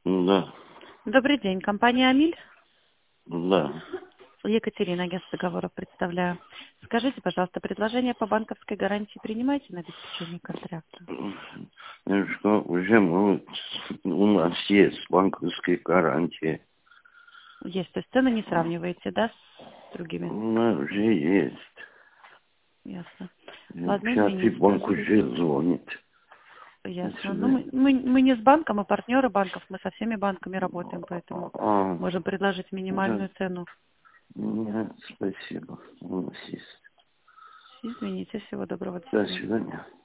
Да, Добрый день, компания «Амиль». да. Екатерина, агентство договоров представляю. Скажите, пожалуйста, предложение по банковской гарантии принимаете на обеспечение контракта? Что уже у нас есть банковские гарантии. Есть, то есть цены не сравниваете, да, с другими? У нас уже есть. Ясно. Ладно, Пятый извините банк тогда. уже звонит. До Ясно. Ну, свидания. мы не с банком, мы партнеры банков, мы со всеми банками работаем, поэтому А, можем предложить да. минимальную цену. Нет, спасибо. У нас есть. Извините, всего доброго, до До свидания. свидания.